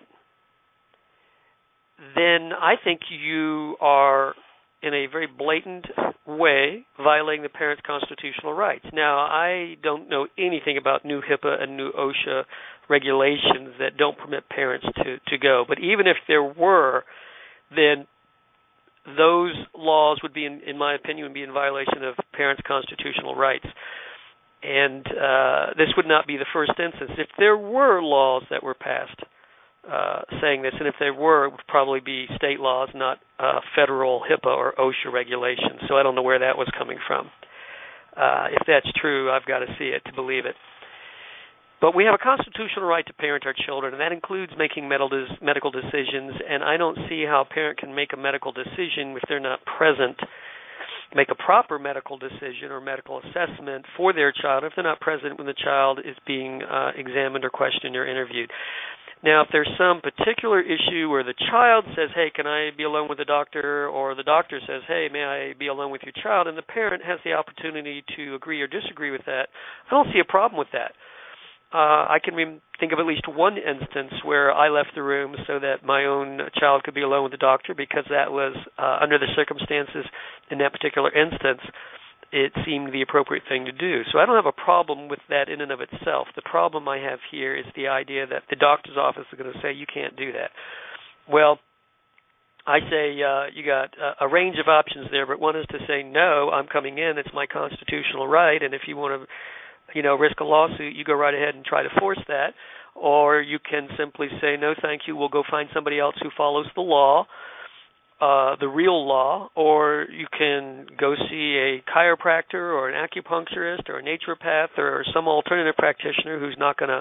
then I think you are, in a very blatant way, violating the parent's constitutional rights. Now, I don't know anything about new HIPAA and new OSHA regulations that don't permit parents to go. But even if there were, then those laws would be, in my opinion, would be in violation of parents' constitutional rights. And this would not be the first instance. If there were laws that were passed saying this, and if there were, it would probably be state laws, not federal HIPAA or OSHA regulations. So I don't know where that was coming from. If that's true, I've got to see it to believe it. But we have a constitutional right to parent our children, and that includes making medical decisions, and I don't see how a parent can make a medical decision if they're not present, make a proper medical decision or medical assessment for their child if they're not present when the child is being examined or questioned or interviewed. Now, if there's some particular issue where the child says, hey, can I be alone with the doctor, or the doctor says, hey, may I be alone with your child, and the parent has the opportunity to agree or disagree with that, I don't see a problem with that. I can think of at least one instance where I left the room so that my own child could be alone with the doctor because that was, under the circumstances in that particular instance, it seemed the appropriate thing to do. So I don't have a problem with that in and of itself. The problem I have here is the idea that the doctor's office is going to say you can't do that. Well, I say you got a range of options there, but one is to say, no, I'm coming in, it's my constitutional right, and if you want to risk a lawsuit, you go right ahead and try to force that. Or you can simply say, no, thank you, we'll go find somebody else who follows the law, the real law, or you can go see a chiropractor or an acupuncturist or a naturopath or some alternative practitioner who's not going to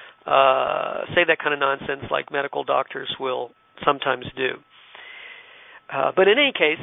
say that kind of nonsense like medical doctors will sometimes do. But in any case,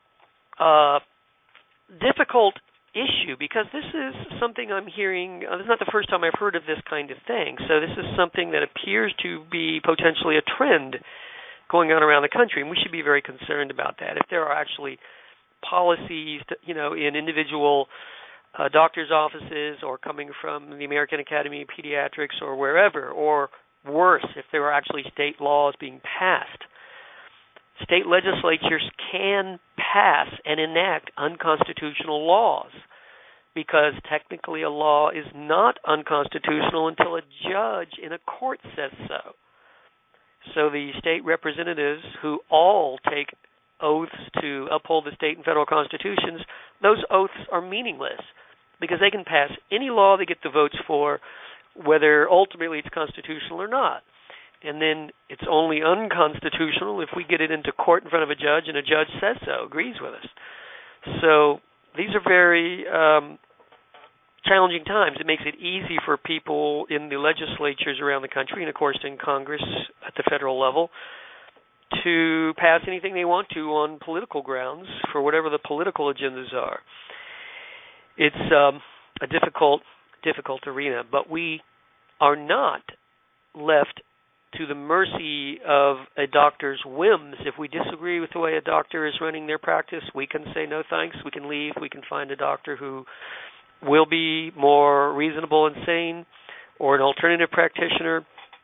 difficult issue, because this is something I'm hearing, this is not the first time I've heard of this kind of thing, so this is something that appears to be potentially a trend going on around the country, and we should be very concerned about that. If there are actually policies, in individual doctors' offices or coming from the American Academy of Pediatrics or wherever, or worse, if there are actually state laws being passed. State legislatures can pass and enact unconstitutional laws because technically a law is not unconstitutional until a judge in a court says so. So the state representatives, who all take oaths to uphold the state and federal constitutions, those oaths are meaningless because they can pass any law they get the votes for, whether ultimately it's constitutional or not. And then it's only unconstitutional if we get it into court in front of a judge and a judge says so, agrees with us. So these are very challenging times. It makes it easy for people in the legislatures around the country and, of course, in Congress at the federal level to pass anything they want to on political grounds for whatever the political agendas are. It's a difficult arena, but we are not left to the mercy of a doctor's whims. If we disagree with the way a doctor is running their practice, we can say no thanks, we can leave, we can find a doctor who will be more reasonable and sane, or an alternative practitioner.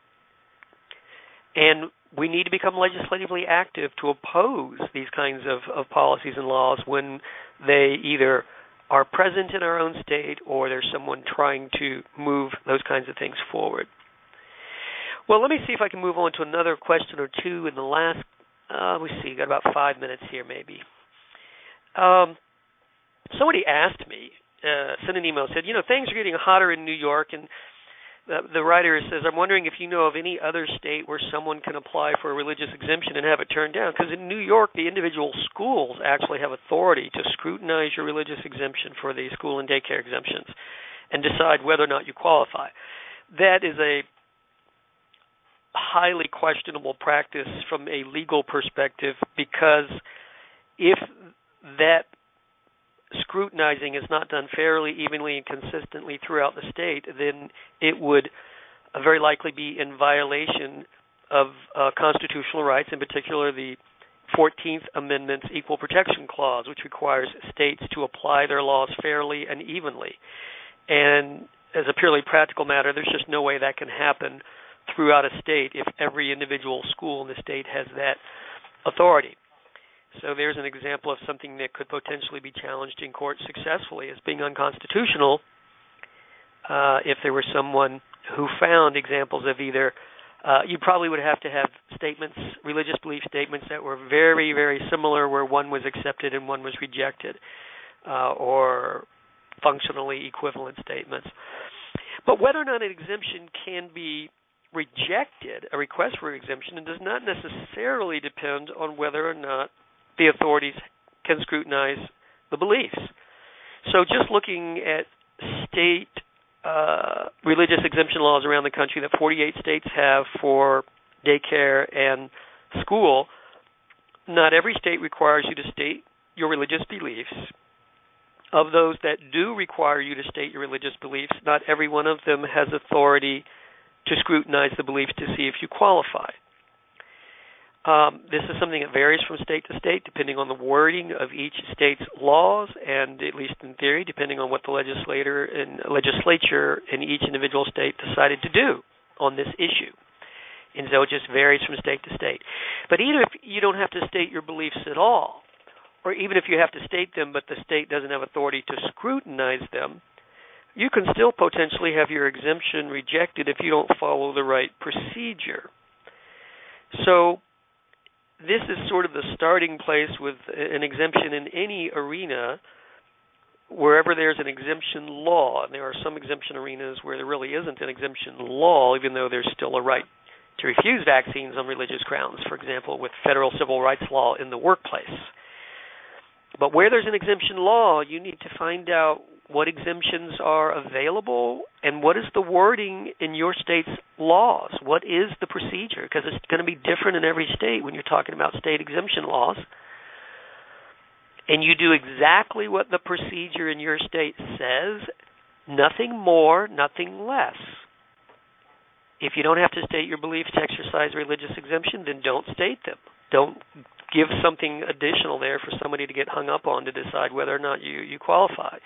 And we need to become legislatively active to oppose these kinds of policies and laws when they either are present in our own state, or there's someone trying to move those kinds of things forward. Well, let me see if I can move on to another question or two in the last, got about 5 minutes here maybe. Somebody asked me, sent an email, said, things are getting hotter in New York, and the writer says, I'm wondering if you know of any other state where someone can apply for a religious exemption and have it turned down. Because in New York, the individual schools actually have authority to scrutinize your religious exemption for the school and daycare exemptions and decide whether or not you qualify. That is a highly questionable practice from a legal perspective, because if that scrutinizing is not done fairly, evenly, and consistently throughout the state, then it would very likely be in violation of constitutional rights, in particular the 14th Amendment's Equal Protection Clause, which requires states to apply their laws fairly and evenly. And as a purely practical matter, there's just no way that can happen throughout a state if every individual school in the state has that authority. So there's an example of something that could potentially be challenged in court successfully as being unconstitutional if there were someone who found examples of either you probably would have to have statements, religious belief statements that were very, very similar where one was accepted and one was rejected, or functionally equivalent statements. But whether or not an exemption can be rejected, a request for exemption, does not necessarily depend on whether or not the authorities can scrutinize the beliefs. So just looking at state religious exemption laws around the country that 48 states have for daycare and school, not every state requires you to state your religious beliefs. Of those that do require you to state your religious beliefs, not every one of them has authority to scrutinize the beliefs to see if you qualify. This is something that varies from state to state, depending on the wording of each state's laws, and at least in theory, depending on what the legislature in each individual state decided to do on this issue. And so it just varies from state to state. But even if you don't have to state your beliefs at all, or even if you have to state them but the state doesn't have authority to scrutinize them, you can still potentially have your exemption rejected if you don't follow the right procedure. So this is sort of the starting place with an exemption in any arena, wherever there's an exemption law. And there are some exemption arenas where there really isn't an exemption law, even though there's still a right to refuse vaccines on religious grounds, for example, with federal civil rights law in the workplace. But where there's an exemption law, you need to find out what exemptions are available and what is the wording in your state's laws. What is the procedure? Because it's going to be different in every state when you're talking about state exemption laws. And you do exactly what the procedure in your state says, nothing more, nothing less. If you don't have to state your beliefs to exercise a religious exemption, then don't state them. Don't give something additional there for somebody to get hung up on to decide whether or not you qualify.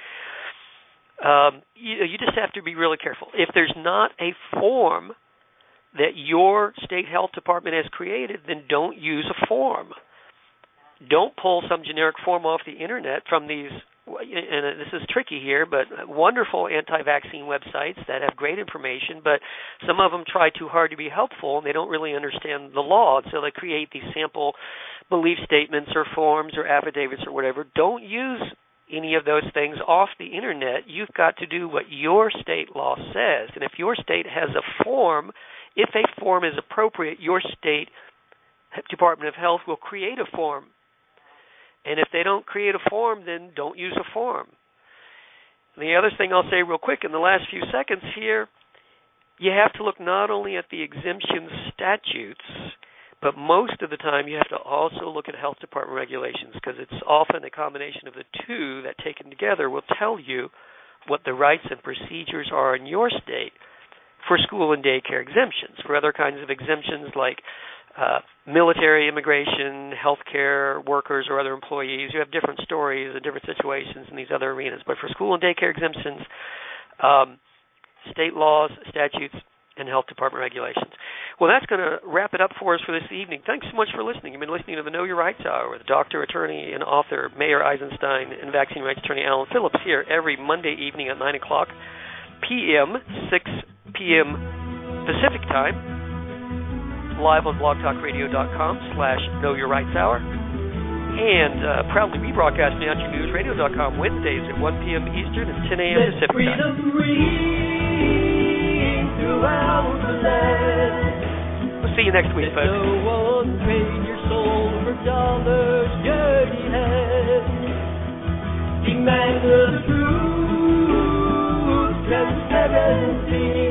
You just have to be really careful. If there's not a form that your state health department has created, then don't use a form. Don't pull some generic form off the internet from these, and this is tricky here, but wonderful anti-vaccine websites that have great information, but some of them try too hard to be helpful, and they don't really understand the law, so they create these sample belief statements or forms or affidavits or whatever. Don't use any of those things off the internet. You've got to do what your state law says. And if your state has a form, if a form is appropriate, your state Department of Health will create a form. And if they don't create a form, then don't use a form. And the other thing I'll say real quick in the last few seconds here, you have to look not only at the exemption statutes, but most of the time you have to also look at health department regulations, because it's often a combination of the two that taken together will tell you what the rights and procedures are in your state for school and daycare exemptions. For other kinds of exemptions like military, immigration, healthcare workers, or other employees, you have different stories and different situations in these other arenas. But for school and daycare exemptions, state laws, statutes and health department regulations. Well, that's going to wrap it up for us for this evening. Thanks so much for listening. You've been listening to the Know Your Rights Hour with doctor, attorney, and author Mayor Eisenstein and vaccine rights attorney Alan Phillips here every Monday evening at 9 o'clock p.m., 6 p.m. Pacific Time, live on blogtalkradio.com/Know Your Rights Hour, and proudly rebroadcasting on newsradio.com Wednesdays at 1 p.m. Eastern and 10 a.m. Pacific Time. We'll see you next week, folks. No one trade your soul for dollars, dirty head. Demand the truth, transparency.